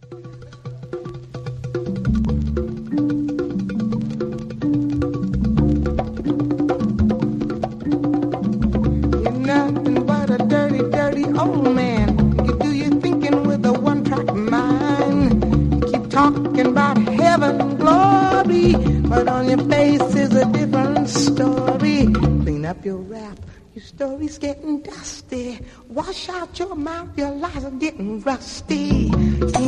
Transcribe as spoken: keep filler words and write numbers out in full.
Nothing but a dirty, dirty old man. You do your thinking with a one-track mind. You keep talking about heaven and glory, but on your face is a different story. Clean up your rap, your story's getting dusty. Wash out your mouth, your lies are getting rusty. See